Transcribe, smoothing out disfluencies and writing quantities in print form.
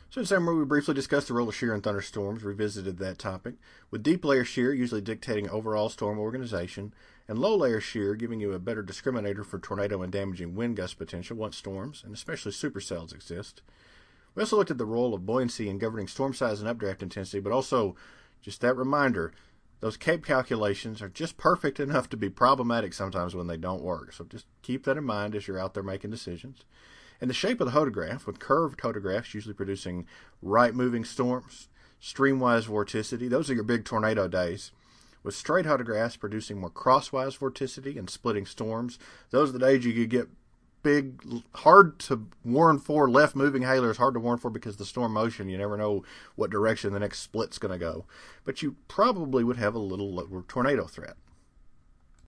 So in summary, we briefly discussed the role of shear in thunderstorms, revisited that topic, with deep layer shear usually dictating overall storm organization, and low layer shear giving you a better discriminator for tornado and damaging wind gust potential once storms, and especially supercells, exist. We also looked at the role of buoyancy in governing storm size and updraft intensity, but also just that reminder, those CAPE calculations are just perfect enough to be problematic sometimes when they don't work. So just keep that in mind as you're out there making decisions. And the shape of the hodograph, with curved hodographs usually producing right-moving storms, streamwise vorticity, those are your big tornado days. With straight hodographs producing more crosswise vorticity and splitting storms, those are the days you could get big, hard to warn for, left-moving hailers, hard to warn for because of the storm motion. You never know what direction the next split's going to go. But you probably would have a little lower tornado threat.